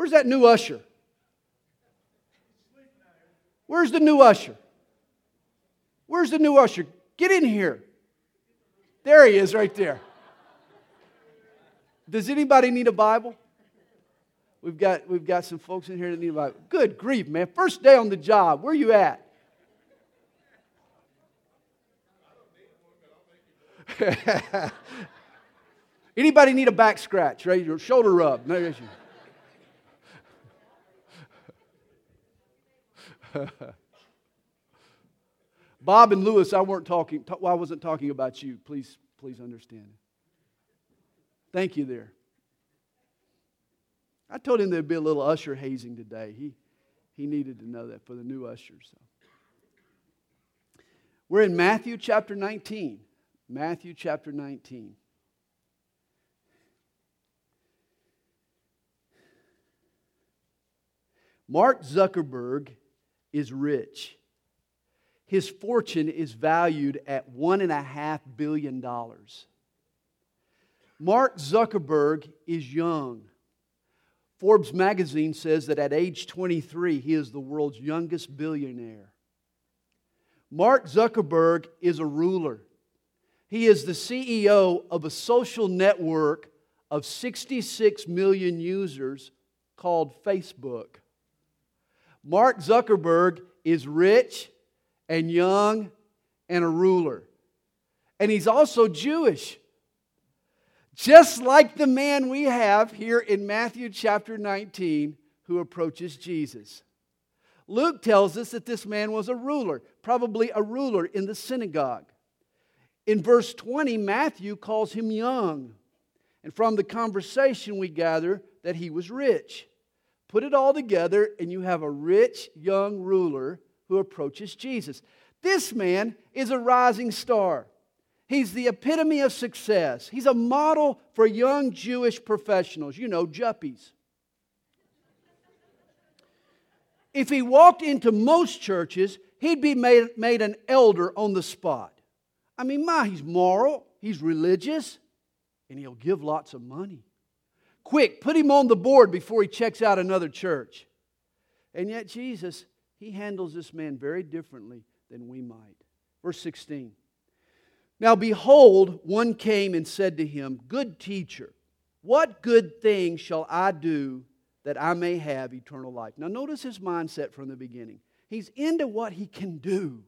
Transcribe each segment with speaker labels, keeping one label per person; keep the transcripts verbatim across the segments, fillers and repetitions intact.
Speaker 1: Where's that new usher? Where's the new usher? Where's the new usher? Get in here. There he is right there. Does anybody need a Bible? We've got, we've got some folks in here that need a Bible. Good grief, man. First day on the job. Where you at? Anybody need a back scratch, right? Your shoulder rub. No issue. Bob and Lewis, I weren't talking. I wasn't talking about you. Please, please understand. Thank you there. I told him there'd be a little usher hazing today. He, he needed to know that for the new ushers. So. We're in Matthew chapter nineteen. Matthew chapter nineteen. Mark Zuckerberg is rich. His fortune is valued at one and a half billion dollars. Mark Zuckerberg is young. Forbes magazine says that at age twenty-three, he is the world's youngest billionaire. Mark Zuckerberg is a ruler. He is the C E O of a social network of sixty-six million users called Facebook. Mark Zuckerberg is rich and young and a ruler. And he's also Jewish. Just like the man we have here in Matthew chapter nineteen who approaches Jesus. Luke tells us that this man was a ruler, probably a ruler in the synagogue. In verse twenty, Matthew calls him young. And from the conversation we gather that he was rich. Put it all together and you have a rich young ruler who approaches Jesus. This man is a rising star. He's the epitome of success. He's a model for young Jewish professionals. You know, juppies. If he walked into most churches, he'd be made, made an elder on the spot. I mean, my, he's moral, he's religious, and he'll give lots of money. Quick, put him on the board before he checks out another church. And yet Jesus, he handles this man very differently than we might. Verse sixteen. Now behold, one came and said to him, Good teacher, what good thing shall I do that I may have eternal life? Now notice his mindset from the beginning. He's into what he can do,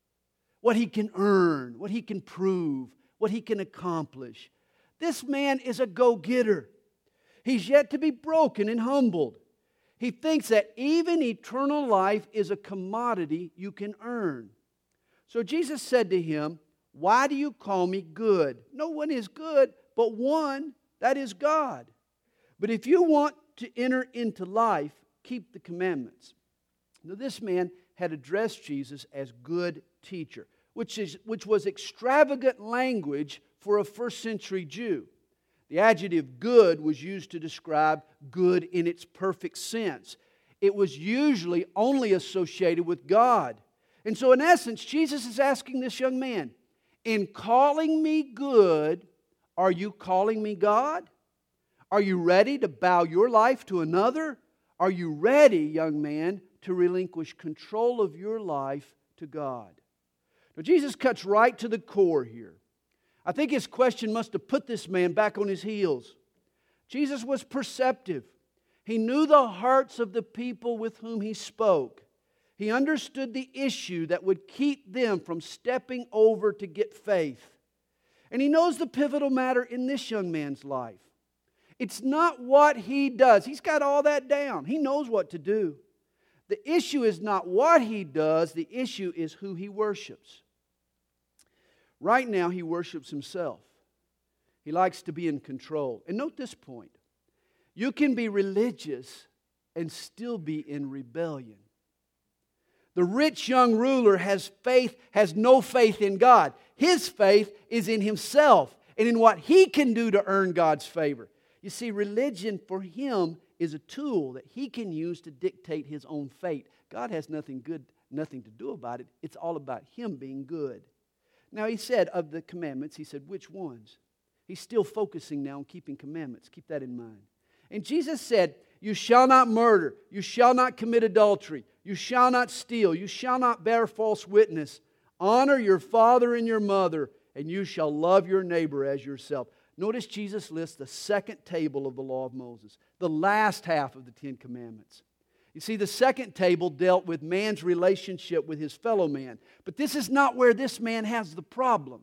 Speaker 1: what he can earn, what he can prove, what he can accomplish. This man is a go-getter. He's yet to be broken and humbled. He thinks that even eternal life is a commodity you can earn. So Jesus said to him, Why do you call me good? No one is good but one, that is God. But if you want to enter into life, keep the commandments. Now this man had addressed Jesus as good teacher, which is which was extravagant language for a first century Jew. The adjective good was used to describe good in its perfect sense. It was usually only associated with God. And so in essence, Jesus is asking this young man, in calling me good, are you calling me God? Are you ready to bow your life to another? Are you ready, young man, to relinquish control of your life to God? Now Jesus cuts right to the core here. I think his question must have put this man back on his heels. Jesus was perceptive. He knew the hearts of the people with whom he spoke. He understood the issue that would keep them from stepping over to get faith. And he knows the pivotal matter in this young man's life. It's not what he does. He's got all that down. He knows what to do. The issue is not what he does. The issue is who he worships. Right now, he worships himself. He likes to be in control. And note this point. You can be religious and still be in rebellion. The rich young ruler has faith, has no faith in God. His faith is in himself and in what he can do to earn God's favor. You see, religion for him is a tool that he can use to dictate his own fate. God has nothing good, nothing to do about it. It's all about him being good. Now he said of the commandments, he said, which ones? He's still focusing now on keeping commandments. Keep that in mind. And Jesus said, You shall not murder. You shall not commit adultery. You shall not steal. You shall not bear false witness. Honor your father and your mother, and you shall love your neighbor as yourself. Notice Jesus lists the second table of the law of Moses, the last half of the Ten Commandments. You see, the second table dealt with man's relationship with his fellow man. But this is not where this man has the problem.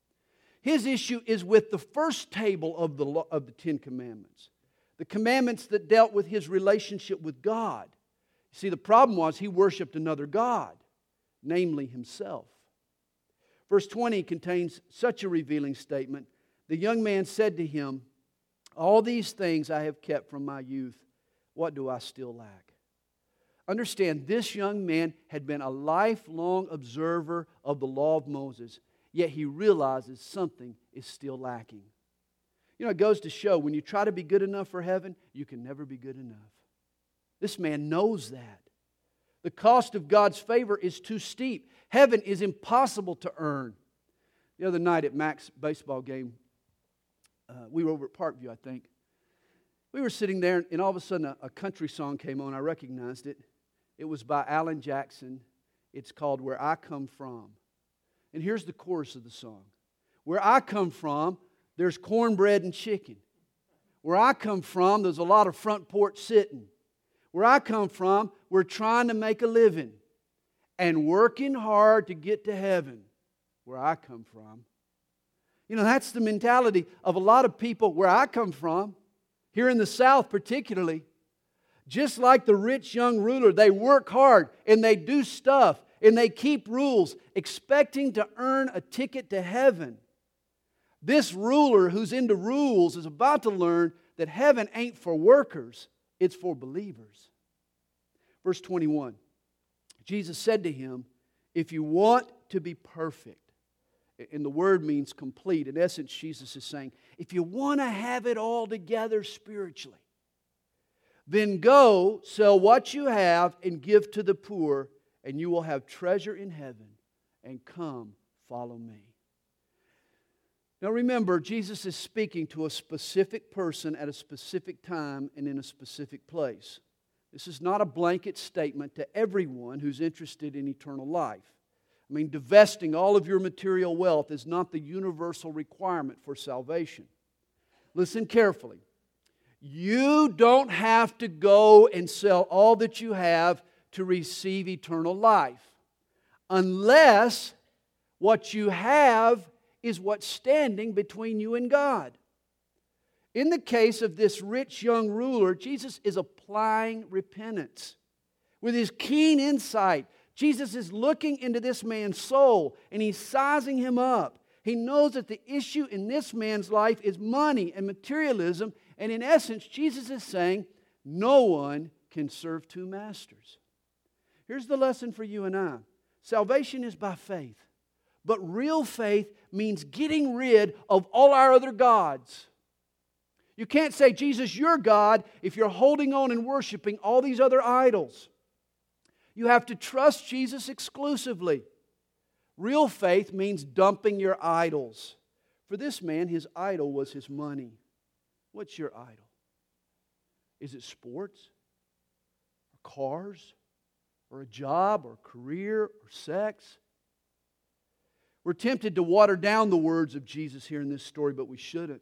Speaker 1: His issue is with the first table of the, law, of the Ten Commandments. The commandments that dealt with his relationship with God. You see, the problem was he worshiped another God, namely himself. Verse twenty contains such a revealing statement. The young man said to him, all these things I have kept from my youth. What do I still lack? Understand, this young man had been a lifelong observer of the law of Moses, yet he realizes something is still lacking. You know, it goes to show when you try to be good enough for heaven, you can never be good enough. This man knows that. The cost of God's favor is too steep. Heaven is impossible to earn. The other night at Mac's baseball game, uh, we were over at Parkview, I think. We were sitting there, and all of a sudden a, a country song came on. I recognized it. It was by Alan Jackson. It's called Where I Come From. And here's the chorus of the song. Where I come from, there's cornbread and chicken. Where I come from, there's a lot of front porch sitting. Where I come from, we're trying to make a living and working hard to get to heaven. Where I come from. You know, that's the mentality of a lot of people where I come from, here in the South particularly. Just like the rich young ruler, they work hard and they do stuff and they keep rules, expecting to earn a ticket to heaven. This ruler who's into rules is about to learn that heaven ain't for workers, it's for believers. Verse twenty-one, Jesus said to him, if you want to be perfect, and the word means complete. In essence, Jesus is saying, if you want to have it all together spiritually, then go, sell what you have and give to the poor, and you will have treasure in heaven, and come, follow me. Now remember, Jesus is speaking to a specific person at a specific time and in a specific place. This is not a blanket statement to everyone who's interested in eternal life. I mean, divesting all of your material wealth is not the universal requirement for salvation. Listen carefully. You don't have to go and sell all that you have to receive eternal life, unless what you have is what's standing between you and God. In the case of this rich young ruler, Jesus is applying repentance. With his keen insight, Jesus is looking into this man's soul and he's sizing him up. He knows that the issue in this man's life is money and materialism. And in essence, Jesus is saying, no one can serve two masters. Here's the lesson for you and I. Salvation is by faith. But real faith means getting rid of all our other gods. You can't say, Jesus, you're God, if you're holding on and worshiping all these other idols. You have to trust Jesus exclusively. Real faith means dumping your idols. For this man, his idol was his money. What's your idol? Is it sports? Or cars? Or a job? Or career? Or sex? We're tempted to water down the words of Jesus here in this story, but we shouldn't.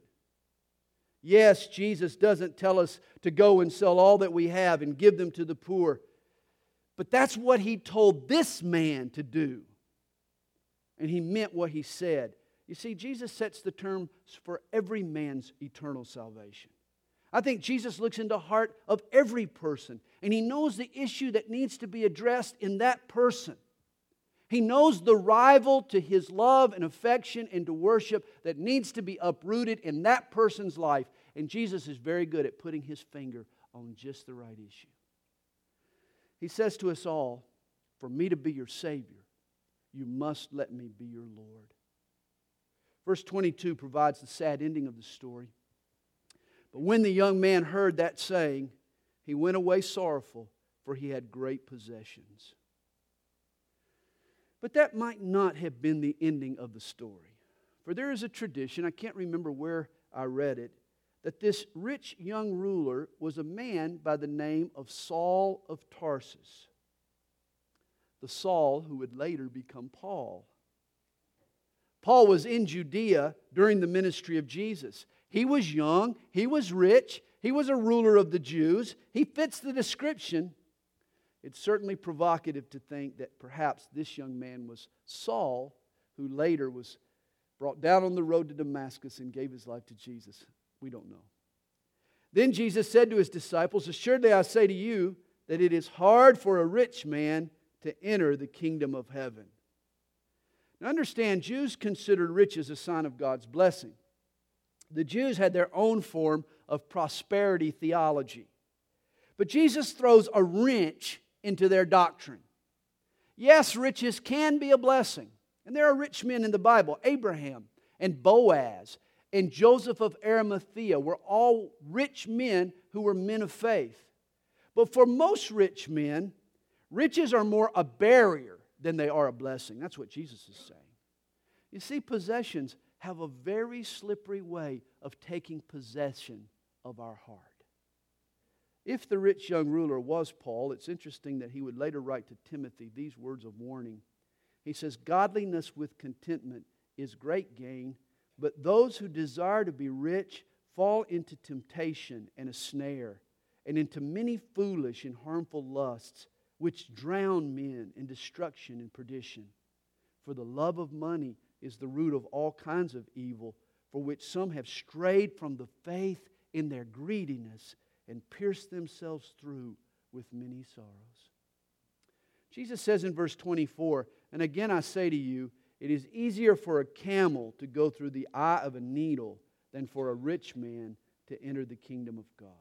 Speaker 1: Yes, Jesus doesn't tell us to go and sell all that we have and give them to the poor. But that's what He told this man to do. And He meant what He said. You see, Jesus sets the terms for every man's eternal salvation. I think Jesus looks into the heart of every person, and He knows the issue that needs to be addressed in that person. He knows the rival to His love and affection and to worship that needs to be uprooted in that person's life. And Jesus is very good at putting His finger on just the right issue. He says to us all, for me to be your Savior, you must let me be your Lord. Verse twenty-two provides the sad ending of the story. But when the young man heard that saying, he went away sorrowful, for he had great possessions. But that might not have been the ending of the story. For there is a tradition, I can't remember where I read it, that this rich young ruler was a man by the name of Saul of Tarsus. The Saul who would later become Paul. Paul was in Judea during the ministry of Jesus. He was young, he was rich, he was a ruler of the Jews. He fits the description. It's certainly provocative to think that perhaps this young man was Saul, who later was brought down on the road to Damascus and gave his life to Jesus. We don't know. Then Jesus said to his disciples, "Assuredly I say to you that it is hard for a rich man to enter the kingdom of heaven." Now understand, Jews considered riches a sign of God's blessing. The Jews had their own form of prosperity theology. But Jesus throws a wrench into their doctrine. Yes, riches can be a blessing. And there are rich men in the Bible. Abraham and Boaz and Joseph of Arimathea were all rich men who were men of faith. But for most rich men, riches are more a barrier than they are a blessing. That's what Jesus is saying. You see, possessions have a very slippery way of taking possession of our heart. If the rich young ruler was Paul, it's interesting that he would later write to Timothy these words of warning. He says, "Godliness with contentment is great gain, but those who desire to be rich fall into temptation and a snare, and into many foolish and harmful lusts, which drown men in destruction and perdition. For the love of money is the root of all kinds of evil, for which some have strayed from the faith in their greediness and pierced themselves through with many sorrows." Jesus says in verse twenty-four, "And again I say to you, it is easier for a camel to go through the eye of a needle than for a rich man to enter the kingdom of God."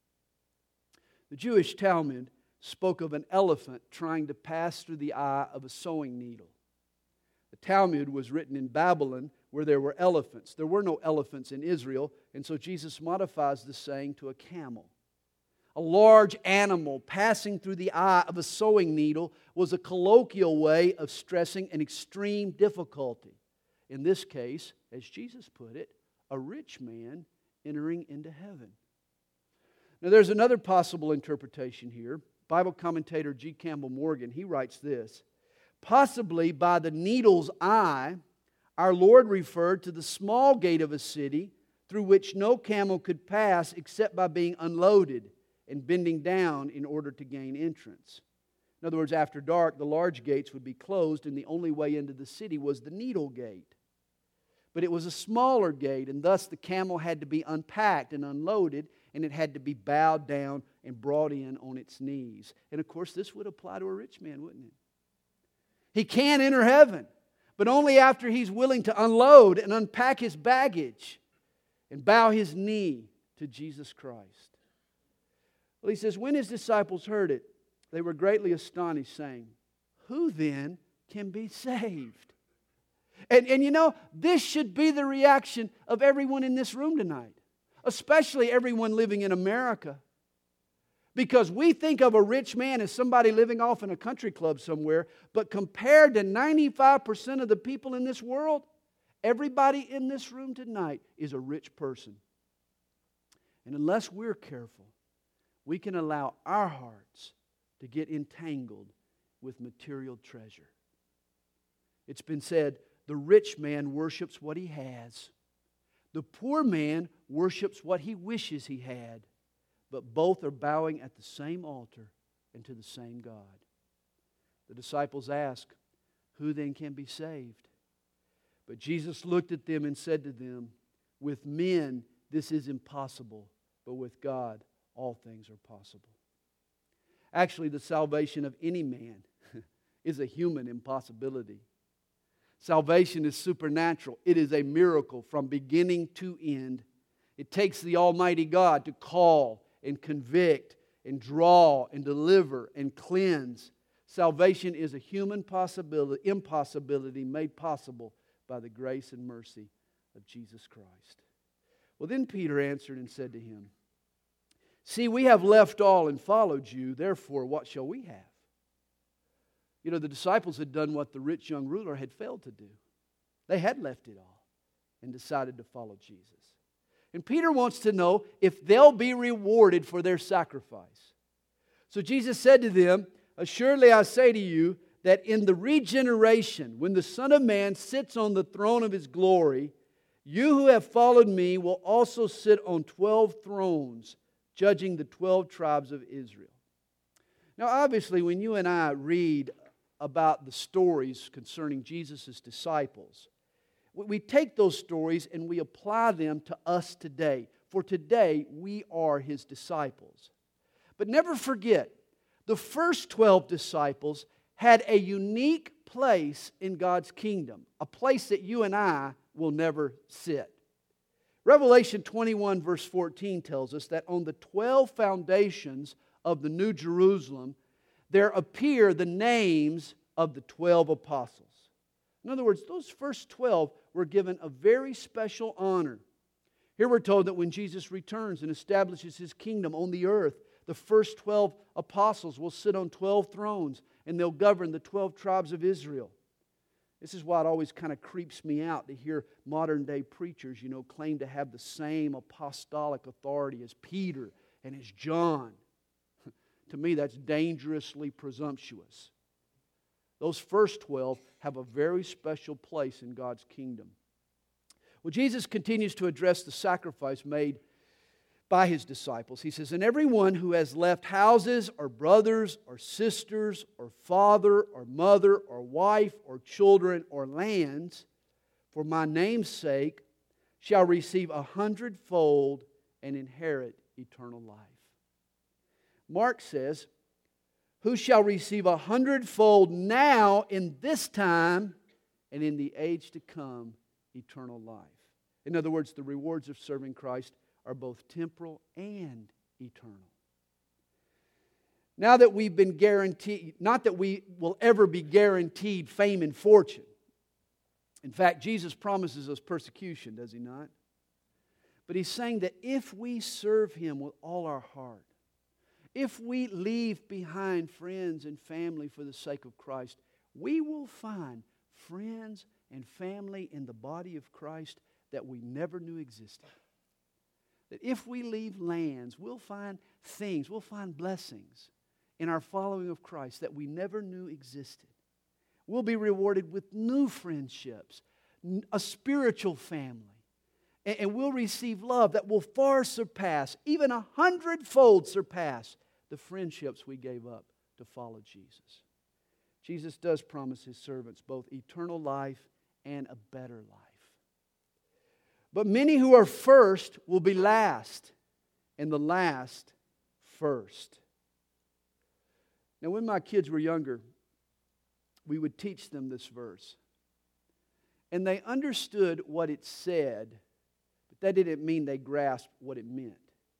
Speaker 1: The Jewish Talmud spoke of an elephant trying to pass through the eye of a sewing needle. The Talmud was written in Babylon where there were elephants. There were no elephants in Israel, and so Jesus modifies the saying to a camel. A large animal passing through the eye of a sewing needle was a colloquial way of stressing an extreme difficulty. In this case, as Jesus put it, a rich man entering into heaven. Now there's another possible interpretation here. Bible commentator G. Campbell Morgan, he writes this: "Possibly by the needle's eye, our Lord referred to the small gate of a city through which no camel could pass except by being unloaded and bending down in order to gain entrance. In other words, after dark, the large gates would be closed and the only way into the city was the needle gate. But it was a smaller gate, and thus the camel had to be unpacked and unloaded, and it had to be bowed down and brought in on its knees." And of course, this would apply to a rich man, wouldn't it? He can enter heaven, but only after he's willing to unload and unpack his baggage and bow his knee to Jesus Christ. Well, he says, when his disciples heard it, they were greatly astonished, saying, "Who then can be saved?" And, and you know, this should be the reaction of everyone in this room tonight, especially everyone living in America. Because we think of a rich man as somebody living off in a country club somewhere, but compared to ninety-five percent of the people in this world, everybody in this room tonight is a rich person. And unless we're careful, we can allow our hearts to get entangled with material treasure. It's been said, the rich man worships what he has. The poor man worships what he wishes he had. But both are bowing at the same altar and to the same God. The disciples ask, "Who then can be saved?" But Jesus looked at them and said to them, "With men this is impossible, but with God all things are possible." Actually, the salvation of any man is a human impossibility. Salvation is supernatural. It is a miracle from beginning to end. It takes the Almighty God to call and convict and draw and deliver and cleanse. Salvation is a human possibility, impossibility made possible by the grace and mercy of Jesus Christ. Well, then Peter answered and said to him, "See, we have left all and followed you. Therefore, what shall we have?" You know, the disciples had done what the rich young ruler had failed to do. They had left it all and decided to follow Jesus. And Peter wants to know if they'll be rewarded for their sacrifice. So Jesus said to them, "Assuredly I say to you, that in the regeneration, when the Son of Man sits on the throne of His glory, you who have followed me will also sit on twelve thrones, judging the twelve tribes of Israel." Now, obviously, when you and I read about the stories concerning Jesus' disciples, we take those stories and we apply them to us today. For today, we are His disciples. But never forget, the first twelve disciples had a unique place in God's kingdom, a place that you and I will never sit. Revelation twenty-one verse fourteen tells us that on the twelve foundations of the New Jerusalem, there appear the names of the twelve apostles. In other words, those first twelve were given a very special honor. Here we're told that when Jesus returns and establishes His kingdom on the earth, the first twelve apostles will sit on twelve thrones and they'll govern the twelve tribes of Israel. This is why it always kind of creeps me out to hear modern day preachers, you know, claim to have the same apostolic authority as Peter and as John. To me, that's dangerously presumptuous. Those first twelve have a very special place in God's kingdom. Well, Jesus continues to address the sacrifice made by His disciples. He says, "And everyone who has left houses or brothers or sisters or father or mother or wife or children or lands for my name's sake shall receive a hundredfold and inherit eternal life." Mark says, "Who shall receive a hundredfold now in this time and in the age to come eternal life." In other words, the rewards of serving Christ are both temporal and eternal. Now that we've been guaranteed, not that we will ever be guaranteed fame and fortune. In fact, Jesus promises us persecution, does He not? But He's saying that if we serve Him with all our heart, if we leave behind friends and family for the sake of Christ, we will find friends and family in the body of Christ that we never knew existed. That if we leave lands, we'll find things, we'll find blessings in our following of Christ that we never knew existed. We'll be rewarded with new friendships, a spiritual family, and we'll receive love that will far surpass, even a hundredfold surpass, the friendships we gave up to follow Jesus. Jesus does promise His servants both eternal life and a better life. But many who are first will be last, and the last first. Now, when my kids were younger, we would teach them this verse. And they understood what it said, but that didn't mean they grasped what it meant.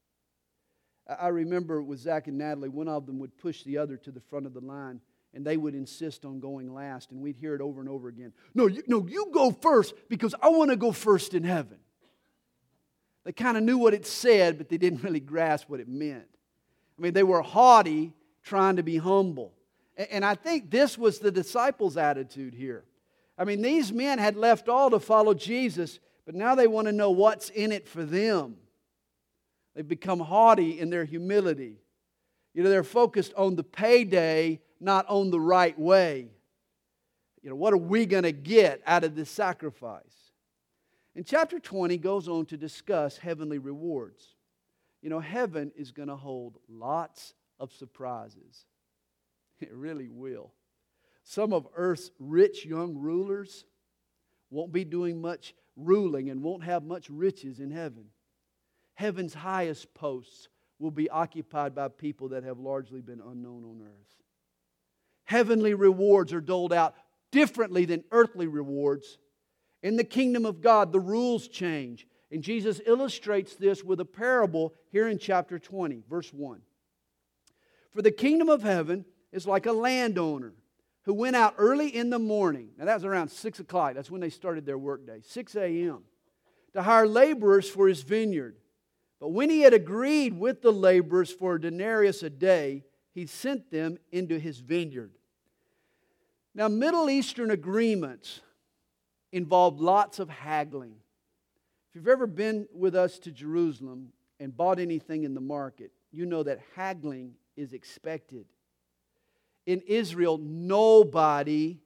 Speaker 1: I remember with Zach and Natalie, one of them would push the other to the front of the line, and they would insist on going last, and we'd hear it over and over again. No, you, no, you go first because I want to go first in heaven. They kind of knew what it said, but they didn't really grasp what it meant. I mean, they were haughty, trying to be humble. And, and I think this was the disciples' attitude here. I mean, these men had left all to follow Jesus, but now they want to know what's in it for them. They've become haughty in their humility. You know, they're focused on the payday, not on the right way. You know, what are we going to get out of this sacrifice? And chapter twenty goes on to discuss heavenly rewards. You know, heaven is going to hold lots of surprises. It really will. Some of earth's rich young rulers won't be doing much ruling and won't have much riches in heaven. Heaven's highest posts will be occupied by people that have largely been unknown on earth. Heavenly rewards are doled out differently than earthly rewards. In the kingdom of God, the rules change. And Jesus illustrates this with a parable here in chapter twenty, verse one. "For the kingdom of heaven is like a landowner who went out early in the morning." Now that was around six o'clock. That's when they started their workday, six a.m. "to hire laborers for his vineyard. But when he had agreed with the laborers for a denarius a day, he sent them into his vineyard." Now, Middle Eastern agreements involved lots of haggling. If you've ever been with us to Jerusalem and bought anything in the market, you know that haggling is expected. In Israel, nobody,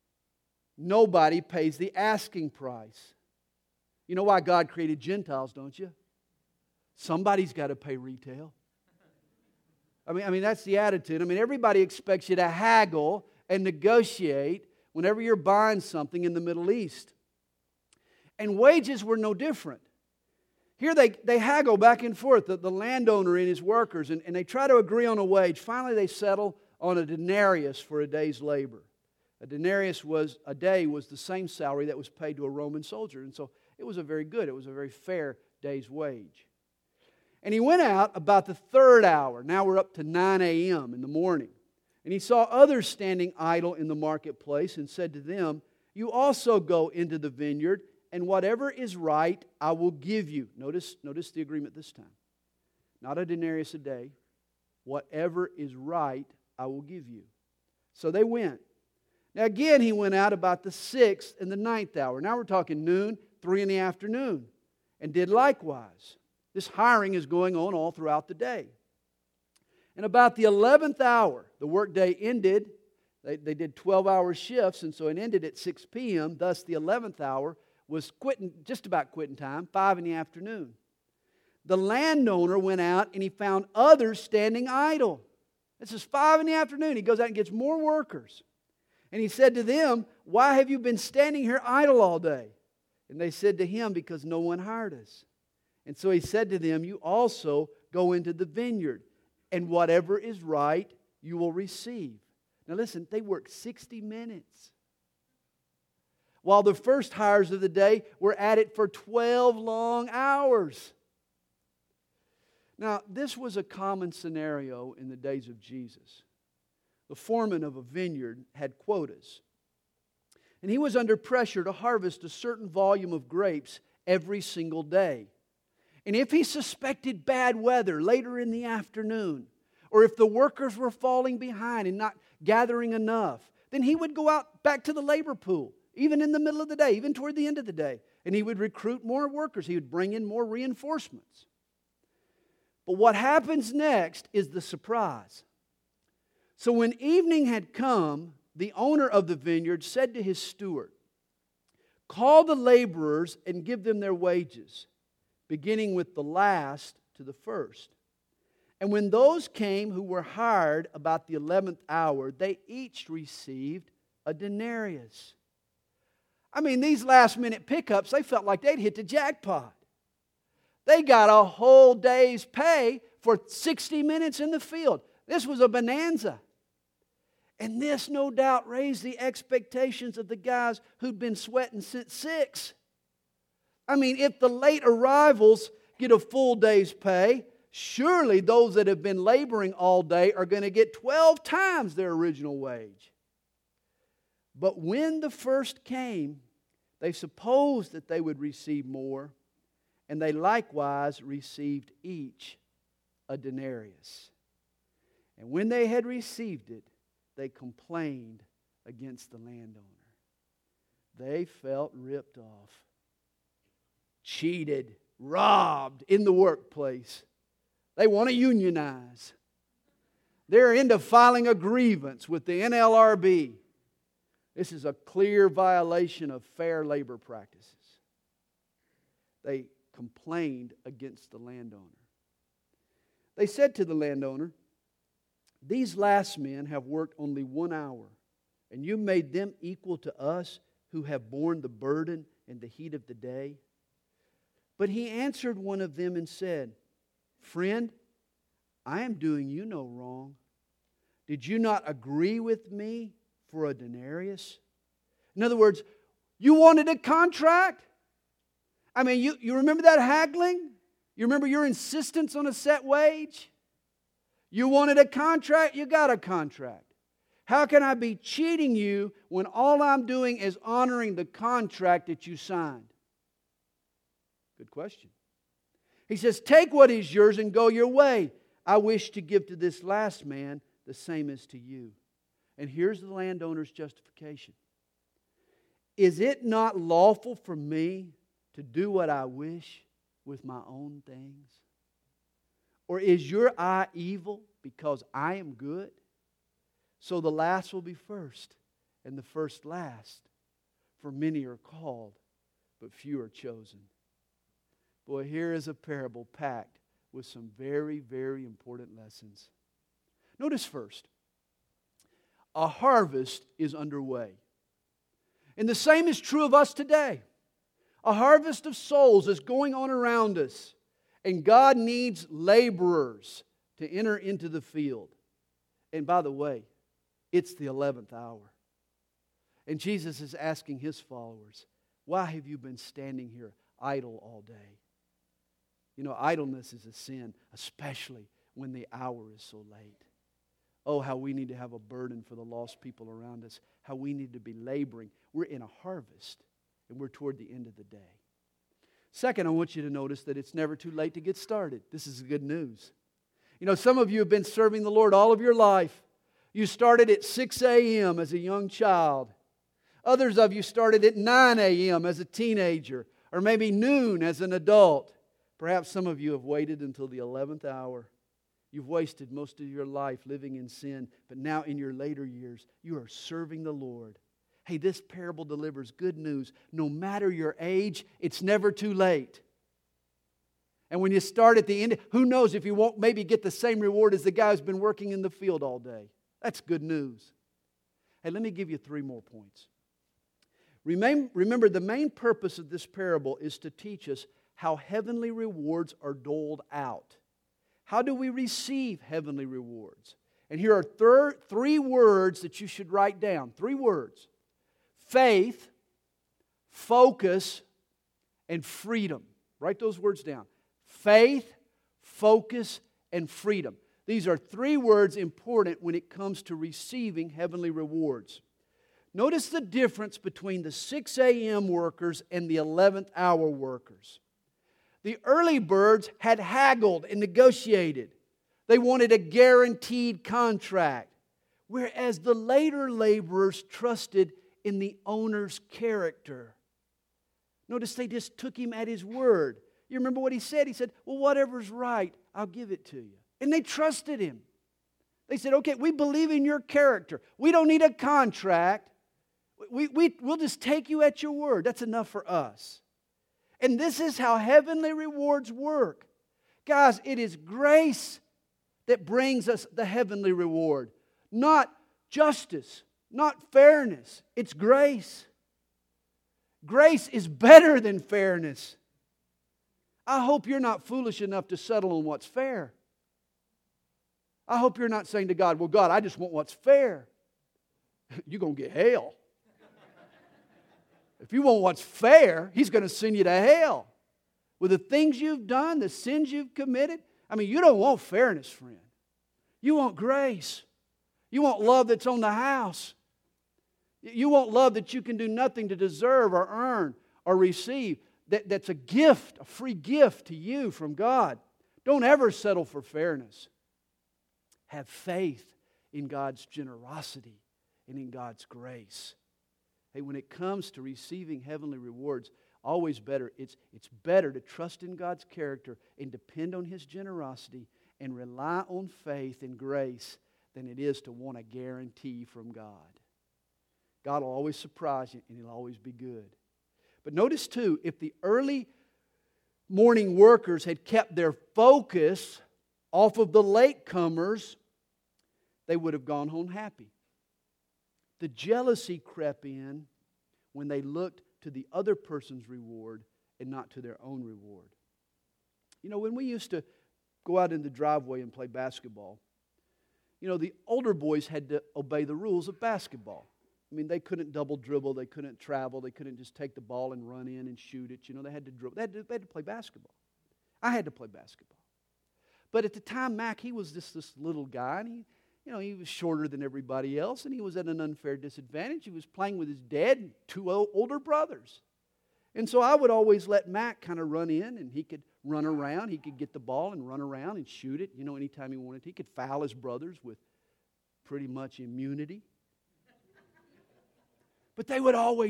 Speaker 1: nobody pays the asking price. You know why God created Gentiles, don't you? Somebody's got to pay retail. I mean, I mean, that's the attitude. I mean, everybody expects you to haggle and negotiate whenever you're buying something in the Middle East. And wages were no different. Here they, they haggle back and forth, the, the landowner and his workers, and, and they try to agree on a wage. Finally, they settle on a denarius for a day's labor. A denarius was, a day was the same salary that was paid to a Roman soldier. And so it was a very good, it was a very fair day's wage. And he went out about the third hour. Now we're up to nine a.m. in the morning. And he saw others standing idle in the marketplace and said to them, "You also go into the vineyard, and whatever is right, I will give you." Notice, notice the agreement this time. Not a denarius a day. Whatever is right, I will give you. So they went. Now again, he went out about the sixth and the ninth hour. Now we're talking noon, three in the afternoon, and did likewise. This hiring is going on all throughout the day. And about the eleventh hour, the workday ended. They, they did twelve-hour shifts, and so it ended at six p.m. Thus, the eleventh hour was quitting, just about quitting time, five in the afternoon. The landowner went out and he found others standing idle. This is five in the afternoon. He goes out and gets more workers. And he said to them, "Why have you been standing here idle all day?" And they said to him, "Because no one hired us." And so he said to them, "You also go into the vineyard, and whatever is right you will receive." Now listen, they worked sixty minutes. While the first hires of the day were at it for twelve long hours. Now, this was a common scenario in the days of Jesus. The foreman of a vineyard had quotas. And he was under pressure to harvest a certain volume of grapes every single day. And if he suspected bad weather later in the afternoon, or if the workers were falling behind and not gathering enough, then he would go out back to the labor pool, even in the middle of the day, even toward the end of the day. And he would recruit more workers. He would bring in more reinforcements. But what happens next is the surprise. So when evening had come, the owner of the vineyard said to his steward, "Call the laborers and give them their wages, beginning with the last to the first." And when those came who were hired about the eleventh hour, they each received a denarius. I mean, these last minute pickups, they felt like they'd hit the jackpot. They got a whole day's pay for sixty minutes in the field. This was a bonanza. And this, no doubt, raised the expectations of the guys who'd been sweating since six. I mean, if the late arrivals get a full day's pay, surely those that have been laboring all day are going to get twelve times their original wage. But when the first came, they supposed that they would receive more, and they likewise received each a denarius. And when they had received it, they complained against the landowner. They felt ripped off, cheated, robbed in the workplace. They want to unionize. They're into filing a grievance with the N L R B. This is a clear violation of fair labor practices. They complained against the landowner. They said to the landowner, "These last men have worked only one hour, and you made them equal to us who have borne the burden in the heat of the day." But he answered one of them and said, "Friend, I am doing you no wrong. Did you not agree with me for a denarius?" In other words, you wanted a contract? I mean, you, you remember that haggling? You remember your insistence on a set wage? You wanted a contract, you got a contract. How can I be cheating you when all I'm doing is honoring the contract that you signed? Good question. He says, "Take what is yours and go your way. I wish to give to this last man the same as to you." And here's the landowner's justification. "Is it not lawful for me to do what I wish with my own things? Or is your eye evil because I am good? So the last will be first, and the first last. For many are called, but few are chosen. Boy, here is a parable packed with some very, very important lessons. Notice first, a harvest is underway. And the same is true of us today. A harvest of souls is going on around us. And God needs laborers to enter into the field. And by the way, it's the eleventh hour. And Jesus is asking His followers, why have you been standing here idle all day? You know, idleness is a sin, especially when the hour is so late. Oh, how we need to have a burden for the lost people around us. How we need to be laboring. We're in a harvest, and we're toward the end of the day. Second, I want you to notice that it's never too late to get started. This is good news. You know, some of you have been serving the Lord all of your life. You started at six a.m. as a young child. Others of you started at nine a.m. as a teenager, or maybe noon as an adult. Perhaps some of you have waited until the eleventh hour. You've wasted most of your life living in sin, but now in your later years, you are serving the Lord. Hey, this parable delivers good news. No matter your age, it's never too late. And when you start at the end, who knows if you won't maybe get the same reward as the guy who's been working in the field all day. That's good news. Hey, let me give you three more points. Remember, the main purpose of this parable is to teach us how heavenly rewards are doled out. How do we receive heavenly rewards? And here are thir- three words that you should write down. Three words. Faith, focus, and freedom. Write those words down. Faith, focus, and freedom. These are three words important when it comes to receiving heavenly rewards. Notice the difference between the six a.m. workers and the eleventh hour workers. The early birds had haggled and negotiated. They wanted a guaranteed contract. Whereas the later laborers trusted in the owner's character. Notice they just took him at his word. You remember what he said? He said, well, whatever's right, I'll give it to you. And they trusted him. They said, okay, we believe in your character. We don't need a contract. We, we, we'll just take you at your word. That's enough for us. And this is how heavenly rewards work. Guys, it is grace that brings us the heavenly reward. Not justice, not fairness. It's grace. Grace is better than fairness. I hope you're not foolish enough to settle on what's fair. I hope you're not saying to God, well, God, I just want what's fair. You're going to get hell. If you want what's fair, He's going to send you to hell. With the things you've done, the sins you've committed. I mean, you don't want fairness, friend. You want grace. You want love that's on the house. You want love that you can do nothing to deserve or earn or receive. That, that's a gift, a free gift to you from God. Don't ever settle for fairness. Have faith in God's generosity and in God's grace. Hey, when it comes to receiving heavenly rewards, always better, it's, it's better to trust in God's character and depend on His generosity and rely on faith and grace than it is to want a guarantee from God. God will always surprise you and He'll always be good. But notice too, if the early morning workers had kept their focus off of the latecomers, they would have gone home happy. The jealousy crept in when they looked to the other person's reward and not to their own reward. You know, when we used to go out in the driveway and play basketball, you know, the older boys had to obey the rules of basketball. I mean, they couldn't double dribble, they couldn't travel, they couldn't just take the ball and run in and shoot it. You know, they had to dribble. They had to, they had to play basketball. I had to play basketball. But at the time, Mac, he was just this little guy, and he, you know, he was shorter than everybody else, and he was at an unfair disadvantage. He was playing with his dad and two older brothers. And so I would always let Mac kind of run in, and he could run around. He could get the ball and run around and shoot it, you know, anytime he wanted to. He could foul his brothers with pretty much immunity. But they would always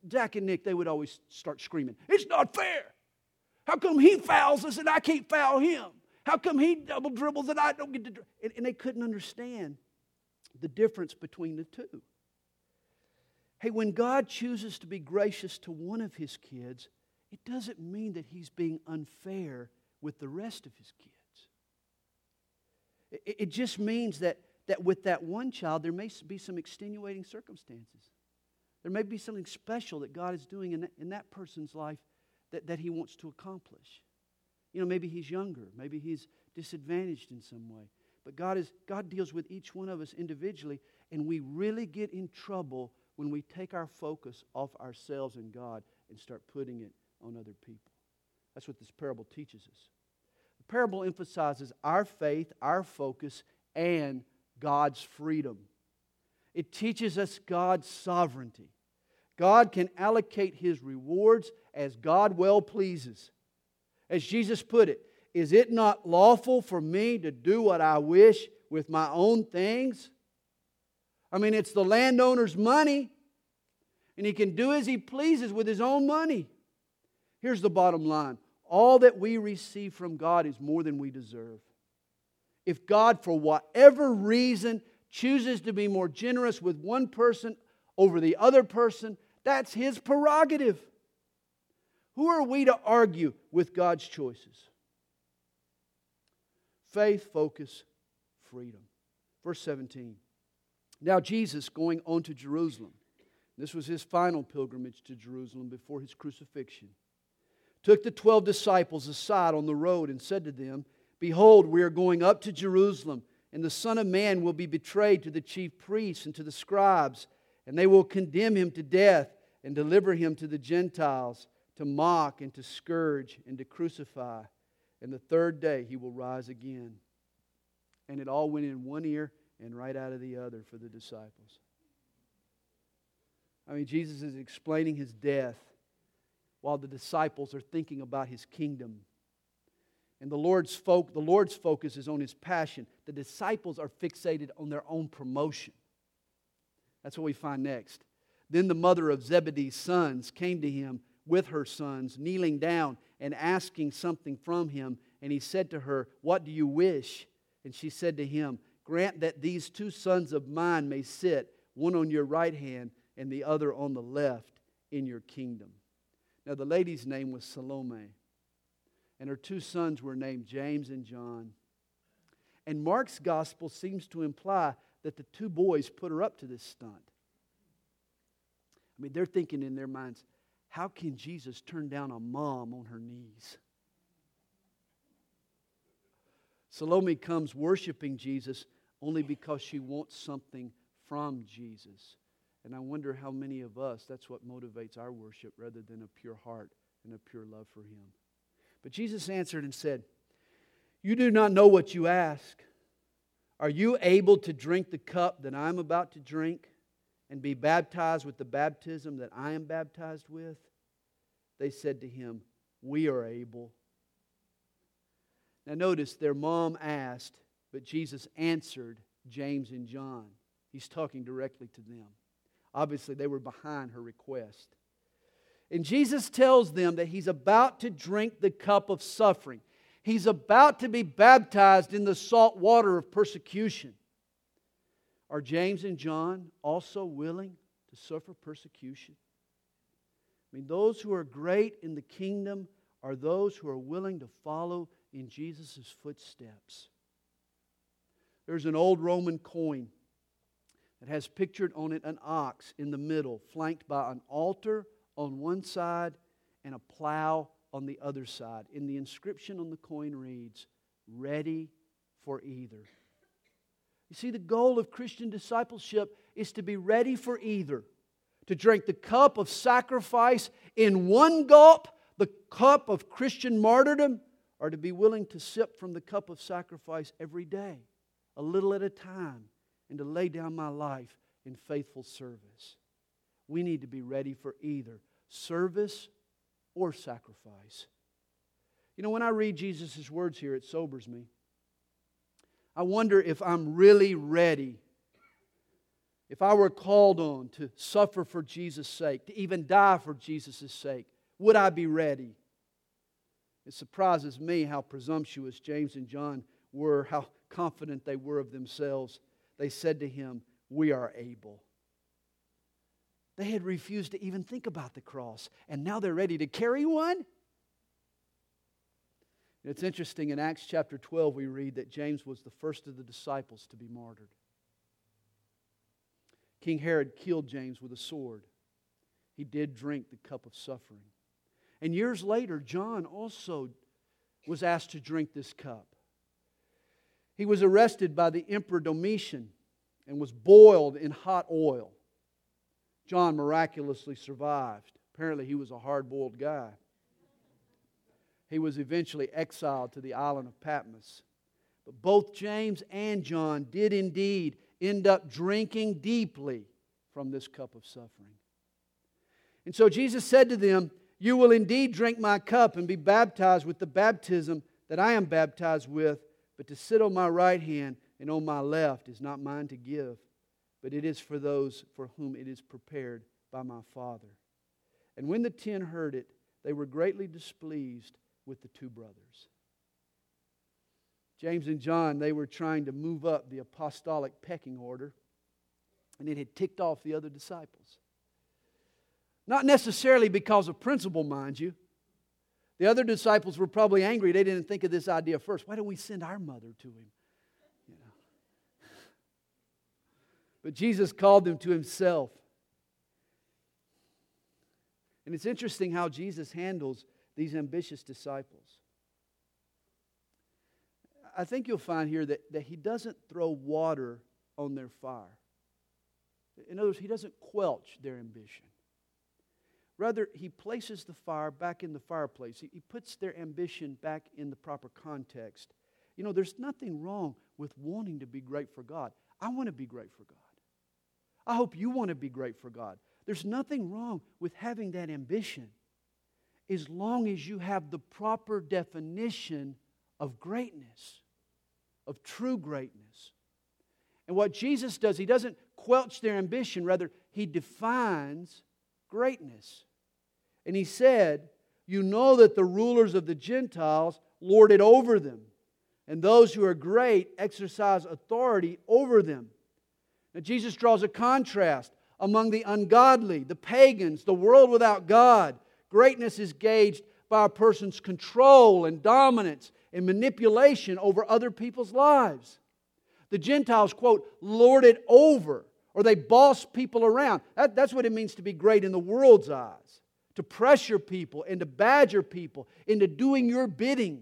Speaker 1: Zach and Nick, they would always start screaming, "It's not fair. How come he fouls us and I can't foul him? How come he double dribbles and I don't get to dribble?" And, and they couldn't understand the difference between the two. Hey, when God chooses to be gracious to one of His kids, it doesn't mean that He's being unfair with the rest of His kids. It, it just means that, that with that one child, there may be some extenuating circumstances. There may be something special that God is doing in that, in that person's life that, that He wants to accomplish. You know, maybe he's younger. Maybe he's disadvantaged in some way. But God is God deals with each one of us individually, and we really get in trouble when we take our focus off ourselves and God and start putting it on other people. That's what this parable teaches us. The parable emphasizes our faith, our focus, and God's freedom. It teaches us God's sovereignty. God can allocate His rewards as God well pleases. As Jesus put it, "Is it not lawful for me to do what I wish with my own things?" I mean, it's the landowner's money, and he can do as he pleases with his own money. Here's the bottom line. All that we receive from God is more than we deserve. If God, for whatever reason, chooses to be more generous with one person over the other person, that's His prerogative. Who are we to argue with God's choices? Faith, focus, freedom. Verse seventeen. Now Jesus, going on to Jerusalem, this was His final pilgrimage to Jerusalem before His crucifixion, took the twelve disciples aside on the road and said to them, "Behold, we are going up to Jerusalem, and the Son of Man will be betrayed to the chief priests and to the scribes, and they will condemn Him to death and deliver Him to the Gentiles, to mock and to scourge and to crucify. And the third day He will rise again." And it all went in one ear and right out of the other for the disciples. I mean, Jesus is explaining His death while the disciples are thinking about His kingdom. And the Lord's, folk, the Lord's focus is on His passion. The disciples are fixated on their own promotion. That's what we find next. Then the mother of Zebedee's sons came to Him with her sons, kneeling down and asking something from Him. And He said to her, "What do you wish?" And she said to Him, "Grant that these two sons of mine may sit, one on your right hand and the other on the left, in your kingdom." Now the lady's name was Salome, and her two sons were named James and John. And Mark's gospel seems to imply that the two boys put her up to this stunt. I mean, they're thinking in their minds, how can Jesus turn down a mom on her knees? Salome comes worshiping Jesus only because she wants something from Jesus. And I wonder how many of us, that's what motivates our worship rather than a pure heart and a pure love for Him. But Jesus answered and said, "You do not know what you ask. Are you able to drink the cup that I am about to drink and be baptized with the baptism that I am baptized with?" They said to Him, "We are able." Now notice, their mom asked, but Jesus answered James and John. He's talking directly to them. Obviously, they were behind her request. And Jesus tells them that He's about to drink the cup of suffering. He's about to be baptized in the salt water of persecution. Are James and John also willing to suffer persecution? I mean, those who are great in the kingdom are those who are willing to follow in Jesus' footsteps. There's an old Roman coin that has pictured on it an ox in the middle, flanked by an altar on one side and a plow on the other side. And the inscription on the coin reads, "Ready for either." You see, the goal of Christian discipleship is to be ready for either. To drink the cup of sacrifice in one gulp, the cup of Christian martyrdom, or to be willing to sip from the cup of sacrifice every day, a little at a time, and to lay down my life in faithful service. We need to be ready for either service or sacrifice. You know, when I read Jesus' words here, it sobers me. I wonder if I'm really ready If I were called on to suffer for Jesus' sake, to even die for Jesus' sake, would I be ready? It surprises me how presumptuous James and John were, how confident they were of themselves. They said to him, "We are able." They had refused to even think about the cross, and now they're ready to carry one? It's interesting, in Acts chapter twelve we read that James was the first of the disciples to be martyred. King Herod killed James with a sword. He did drink the cup of suffering. And years later, John also was asked to drink this cup. He was arrested by the Emperor Domitian and was boiled in hot oil. John miraculously survived. Apparently he was a hard-boiled guy. He was eventually exiled to the island of Patmos. But both James and John did indeed end up drinking deeply from this cup of suffering. And so Jesus said to them, "You will indeed drink my cup and be baptized with the baptism that I am baptized with, but to sit on my right hand and on my left is not mine to give, but it is for those for whom it is prepared by my Father." And when the ten heard it, they were greatly displeased with the two brothers. James and John, they were trying to move up the apostolic pecking order, and it had ticked off the other disciples. Not necessarily because of principle, mind you. The other disciples were probably angry. They didn't think of this idea first. Why don't we send our mother to him? You know. But Jesus called them to Himself. And it's interesting how Jesus handles these ambitious disciples. I think you'll find here that, that He doesn't throw water on their fire. In other words, He doesn't quelch their ambition. Rather, He places the fire back in the fireplace. He, he puts their ambition back in the proper context. You know, there's nothing wrong with wanting to be great for God. I want to be great for God. I hope you want to be great for God. There's nothing wrong with having that ambition as long as you have the proper definition of greatness, of true greatness. And what Jesus does, He doesn't quelch their ambition. Rather, He defines greatness. And He said, "You know that the rulers of the Gentiles lord it over them, and those who are great exercise authority over them." Now, Jesus draws a contrast among the ungodly, the pagans, the world without God. Greatness is gauged by a person's control and dominance and manipulation over other people's lives. The Gentiles, quote, lord it over, or they boss people around. That, that's what it means to be great in the world's eyes. To pressure people and to badger people into doing your bidding.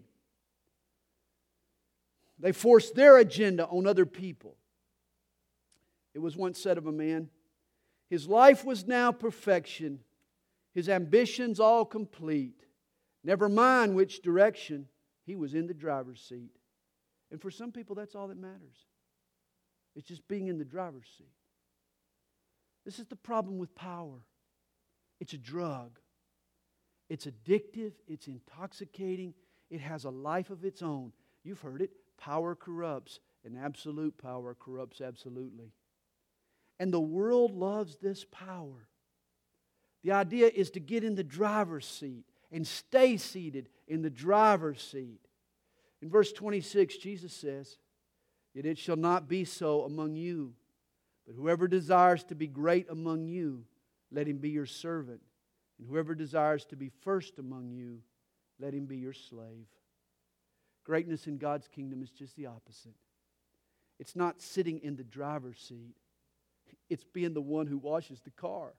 Speaker 1: They force their agenda on other people. It was once said of a man, his life was now perfection, his ambitions all complete. Never mind which direction, he was in the driver's seat. And for some people, that's all that matters. It's just being in the driver's seat. This is the problem with power. It's a drug. It's addictive. It's intoxicating. It has a life of its own. You've heard it. Power corrupts, and absolute power corrupts absolutely. And the world loves this power. The idea is to get in the driver's seat and stay seated in the driver's seat. In verse twenty-six, Jesus says, "Yet it shall not be so among you. But whoever desires to be great among you, let him be your servant. And whoever desires to be first among you, let him be your slave." Greatness in God's kingdom is just the opposite. It's not sitting in the driver's seat. It's being the one who washes the car.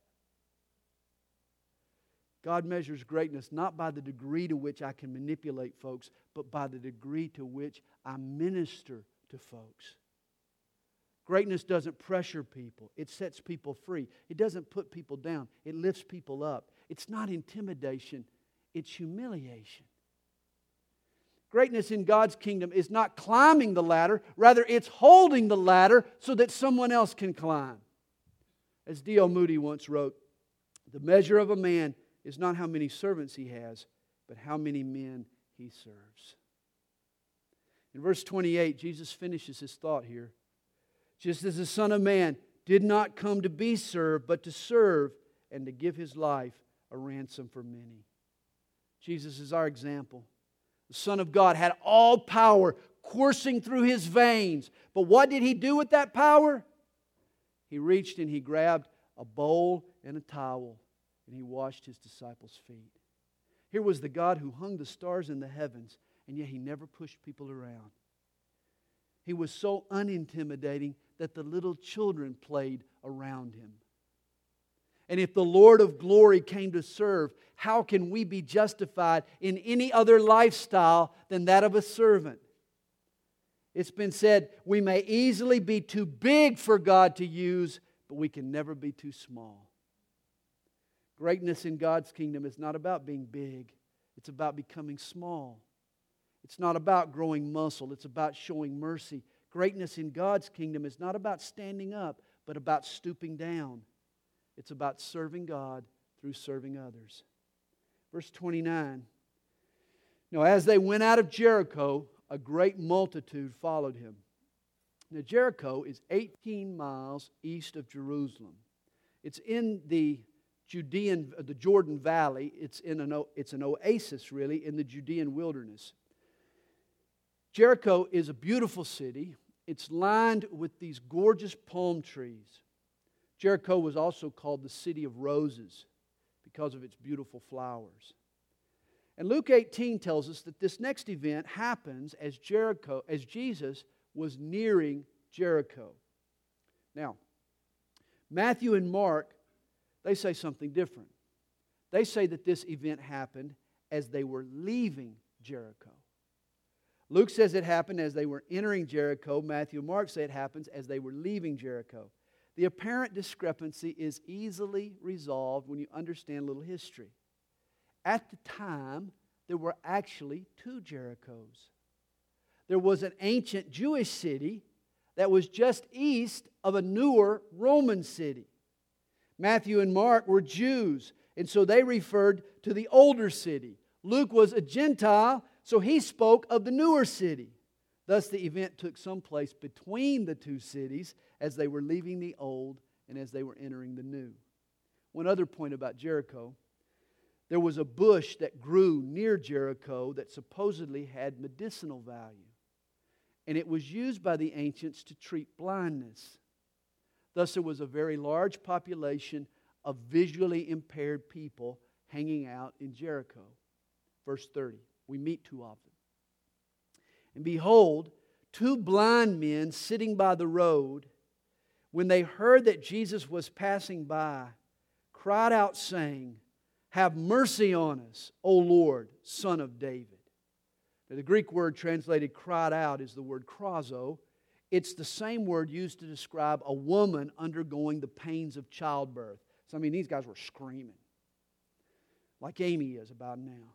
Speaker 1: God measures greatness not by the degree to which I can manipulate folks, but by the degree to which I minister to folks. Greatness doesn't pressure people. It sets people free. It doesn't put people down. It lifts people up. It's not intimidation. It's humiliation. Greatness in God's kingdom is not climbing the ladder. Rather, it's holding the ladder so that someone else can climb. As D L Moody once wrote, "The measure of a man is not how many servants he has, but how many men he serves." In verse twenty-eight, Jesus finishes his thought here. "Just as the Son of Man did not come to be served, but to serve and to give His life a ransom for many. Jesus is our example. The Son of God had all power coursing through His veins. But what did He do with that power? He reached and He grabbed a bowl and a towel, and He washed His disciples' feet. Here was the God who hung the stars in the heavens, and yet He never pushed people around. He was so unintimidating that the little children played around Him. And if the Lord of glory came to serve, how can we be justified in any other lifestyle than that of a servant? It's been said we may easily be too big for God to use, but we can never be too small. Greatness in God's kingdom is not about being big. It's about becoming small. It's not about growing muscle. It's about showing mercy. Greatness in God's kingdom is not about standing up, but about stooping down. It's about serving God through serving others. Verse twenty-nine. Now, as they went out of Jericho, a great multitude followed Him. Now, Jericho is eighteen miles east of Jerusalem. It's in the Judean, the Jordan Valley. It's in an it's an oasis, really, in the Judean wilderness. Jericho is a beautiful city. It's lined with these gorgeous palm trees. Jericho was also called the city of roses because of its beautiful flowers. And Luke eighteen tells us that this next event happens as Jericho, as Jesus was nearing Jericho. Now, Matthew and Mark, they say something different. They say that this event happened as they were leaving Jericho. Luke says it happened as they were entering Jericho. Matthew and Mark say it happens as they were leaving Jericho. The apparent discrepancy is easily resolved when you understand a little history. At the time, there were actually two Jerichos. There was an ancient Jewish city that was just east of a newer Roman city. Matthew and Mark were Jews, and so they referred to the older city. Luke was a Gentile, so he spoke of the newer city. Thus, the event took some place between the two cities as they were leaving the old and as they were entering the new. One other point about Jericho. There was a bush that grew near Jericho that supposedly had medicinal value. And it was used by the ancients to treat blindness. Thus, there was a very large population of visually impaired people hanging out in Jericho. Verse thirty, we meet two of them. And behold, two blind men sitting by the road, when they heard that Jesus was passing by, cried out saying, "Have mercy on us, O Lord, Son of David." Now, the Greek word translated cried out is the word krazo. It's the same word used to describe a woman undergoing the pains of childbirth. So, I mean, these guys were screaming, like Amy is about now.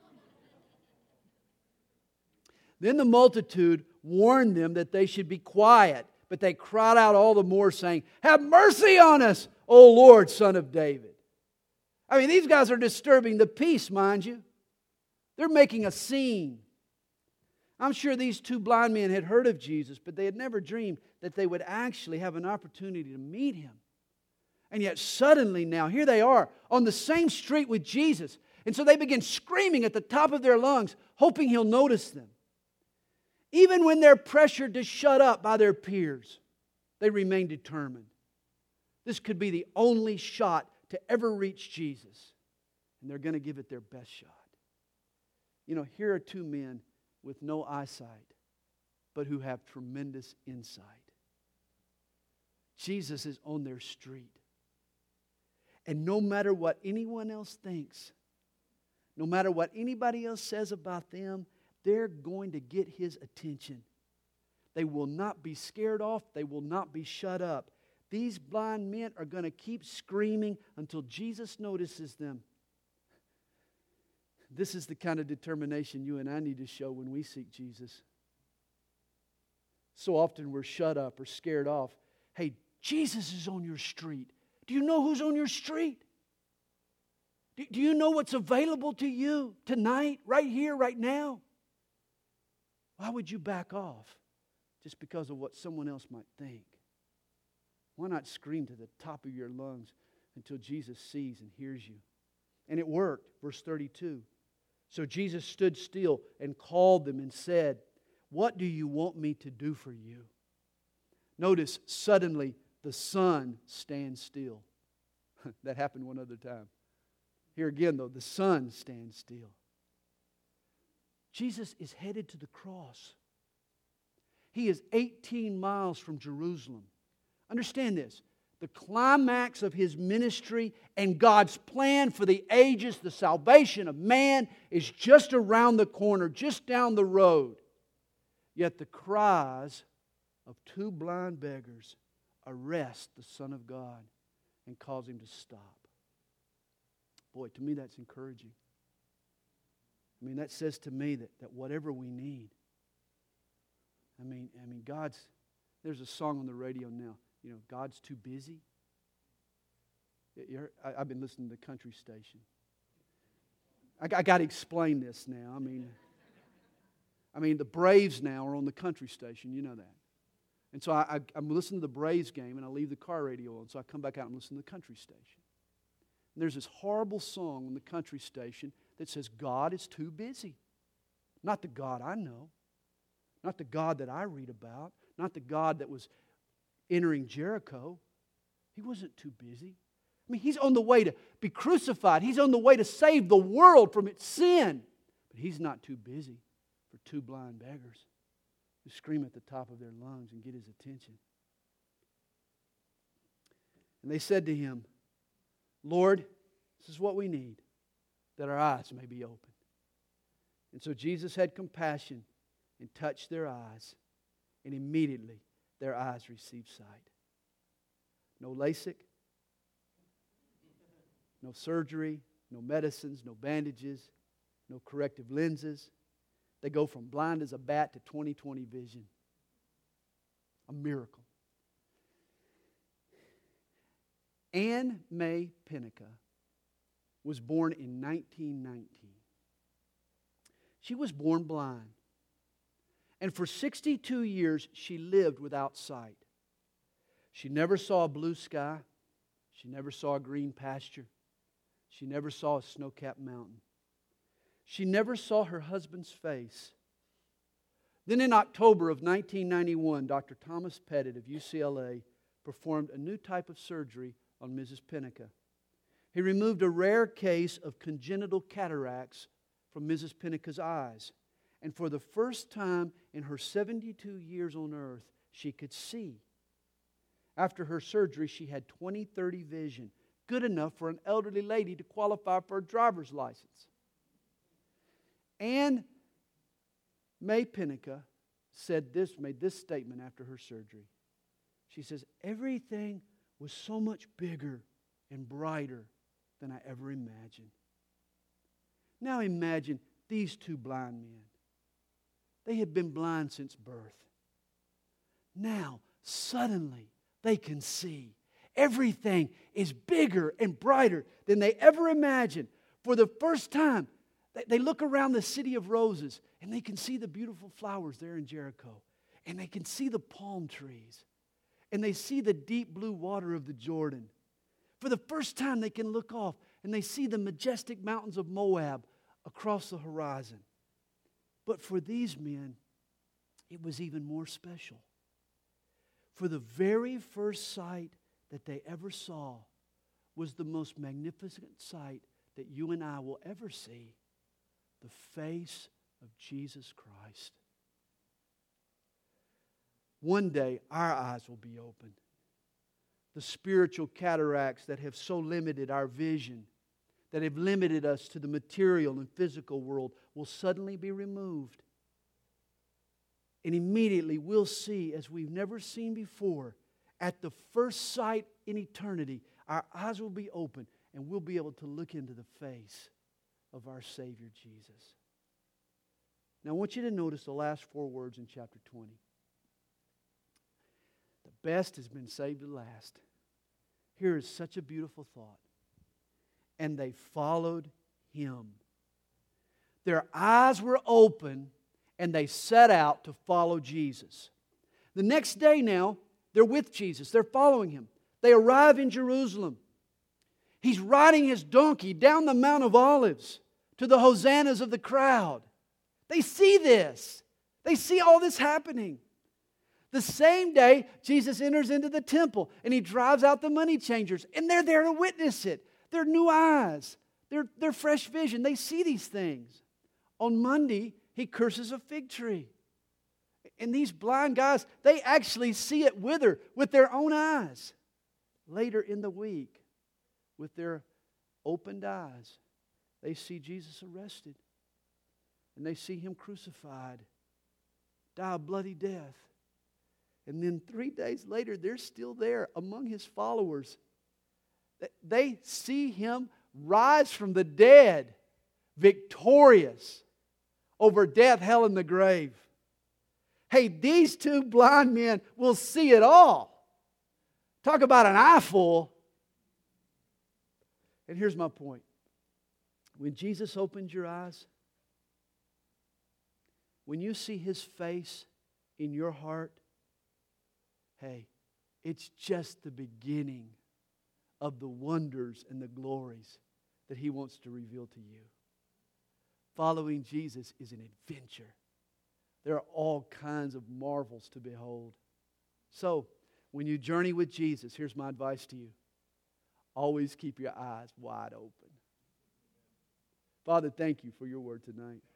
Speaker 1: Then the multitude warned them that they should be quiet, but they cried out all the more, saying, "Have mercy on us, O Lord, Son of David." I mean, these guys are disturbing the peace, mind you. They're making a scene. I'm sure these two blind men had heard of Jesus, but they had never dreamed that they would actually have an opportunity to meet Him. And yet suddenly now, here they are on the same street with Jesus. And so they begin screaming at the top of their lungs, hoping He'll notice them. Even when they're pressured to shut up by their peers, they remain determined. This could be the only shot to ever reach Jesus. And they're going to give it their best shot. You know, here are two men with no eyesight, but who have tremendous insight. Jesus is on their street. And no matter what anyone else thinks, no matter what anybody else says about them, they're going to get His attention. They will not be scared off. They will not be shut up. These blind men are going to keep screaming until Jesus notices them. This is the kind of determination you and I need to show when we seek Jesus. So often we're shut up or scared off. Hey, Jesus is on your street. Do you know who's on your street? Do you know what's available to you tonight, right here, right now? Why would you back off just because of what someone else might think? Why not scream to the top of your lungs until Jesus sees and hears you? And it worked. Verse thirty-two. So Jesus stood still and called them and said, "What do you want me to do for you?" Notice, suddenly the sun stands still. That happened one other time. Here again, though, the sun stands still. Jesus is headed to the cross. He is eighteen miles from Jerusalem. Understand this. The climax of His ministry and God's plan for the ages, the salvation of man, is just around the corner, just down the road. Yet the cries of two blind beggars arrest the Son of God and cause Him to stop. Boy, to me that's encouraging. I mean, that says to me that, that whatever we need, I mean, I mean, God's, there's a song on the radio now, you know, God's too busy. You're, I, I've been listening to the country station. I, I got to explain this now. I mean, I mean, the Braves now are on the country station, you know that. And so I, I, I'm listening to the Braves game, and I leave the car radio on, so I come back out and listen to the country station. And there's this horrible song on the country station that says, God is too busy. Not the God I know. Not the God that I read about. Not the God that was entering Jericho. He wasn't too busy. I mean, He's on the way to be crucified. He's on the way to save the world from its sin. But He's not too busy for two blind beggars who scream at the top of their lungs and get His attention. And they said to Him, Lord, this is what we need, that our eyes may be opened. And so Jesus had compassion and touched their eyes, and immediately their eyes received sight. No LASIK, no surgery, no medicines, no bandages, no corrective lenses. They go from blind as a bat to twenty twenty vision. A miracle. Anne May Pinnica was born in nineteen nineteen. She was born blind. And for sixty-two years, she lived without sight. She never saw a blue sky. She never saw a green pasture. She never saw a snow-capped mountain. She never saw her husband's face. Then in October of nineteen ninety-one, Doctor Thomas Pettit of U C L A performed a new type of surgery on Missus Pinnica. He removed a rare case of congenital cataracts from Missus Pinnica's eyes. And for the first time in her seventy-two years on earth, she could see. After her surgery, she had twenty thirty vision, good enough for an elderly lady to qualify for a driver's license. Anne May Pinnica said this, made this statement after her surgery. She says, everything was so much bigger and brighter than I ever imagined. Now imagine these two blind men. They had been blind since birth. Now, suddenly, they can see. Everything is bigger and brighter than they ever imagined. For the first time, they look around the city of roses and they can see the beautiful flowers there in Jericho. And they can see the palm trees. And they see the deep blue water of the Jordan. For the first time, they can look off and they see the majestic mountains of Moab across the horizon. But for these men, it was even more special. For the very first sight that they ever saw was the most magnificent sight that you and I will ever see. The face of Jesus Christ. One day, our eyes will be opened. The spiritual cataracts that have so limited our vision, that have limited us to the material and physical world, will suddenly be removed. And immediately we'll see, as we've never seen before, at the first sight in eternity, our eyes will be open and we'll be able to look into the face of our Savior Jesus. Now I want you to notice the last four words in chapter twenty. The best has been saved to last. Here is such a beautiful thought. And they followed Him. Their eyes were open and they set out to follow Jesus. The next day now, They're with Jesus. They're following Him. They arrive in Jerusalem. He's riding His donkey down the Mount of Olives to the hosannas of the crowd. They see this. They see all this happening. The same day, Jesus enters into the temple and He drives out the money changers, and they're there to witness it. They're new eyes. They're, they're fresh vision. They see these things. On Monday, He curses a fig tree. And these blind guys, they actually see it wither with their own eyes. Later in the week, with their opened eyes, they see Jesus arrested. And they see Him crucified, die a bloody death. And then three days later, they're still there among His followers. They see Him rise from the dead, victorious over death, hell, and the grave. Hey, these two blind men will see it all. Talk about an eyeful. And here's my point. When Jesus opens your eyes, when you see His face in your heart, hey, it's just the beginning of the wonders and the glories that He wants to reveal to you. Following Jesus is an adventure. There are all kinds of marvels to behold. So, when you journey with Jesus, here's my advice to you. Always keep your eyes wide open. Father, thank You for Your word tonight.